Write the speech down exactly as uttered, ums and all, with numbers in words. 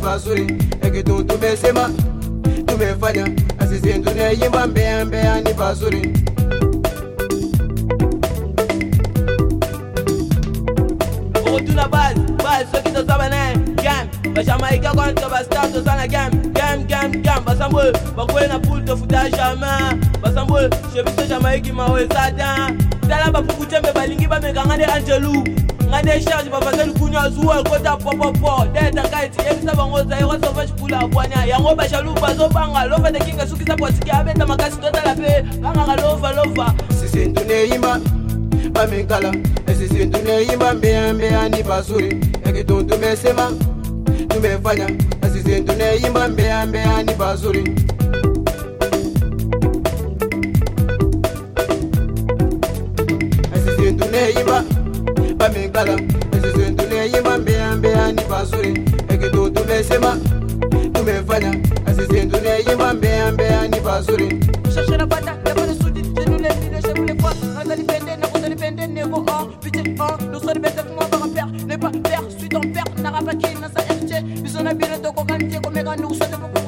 pazuri. Eki tu tumesema, tumefanya. Sisi tunaimba mbea mbea ni pazuri. Tout la base, base, ceux qui te savent, game. Bah, Jamaïca, quand tu vas start, tu la game, game, game, game. Bah, ça me, bah, quoi, la poule te fout à jamais. Bah, ça me, je vis ce Jamaïque qui m'a oué ça, t'as. T'as là, bah, pour que tu me balingi, bah, mais quand on est Angelou. Ngane charge ba fazel kunya zuwa kota popo po de ta kai ti yesa bango za yero so vash pula bwanya yango ba shalu bazo banga lova de kinga suki sa potiki abeta makasi tota la pe banga lova lova sisi tuneimba bamekala sisi tuneimba mbea mbea ni pazuri eki tu tumesema tumefanya sisi tuneimba mbea mbea ni pazuri sisi tuneimba bamekala sisi tuneimba mbea mbea ni pazuri eki tu tumesema tumefanya sisi tuneimba mbea mbea ni pazuri chercher la bata la bonne soudite je nous les dis je vous les vois on a dépendé on a dépendé niveau un pitié un nous sommes bêtes moi par père ne pas faire suite en père n'a pas qui n'a sa R T bisona bien de ko kantie ko mega nous sommes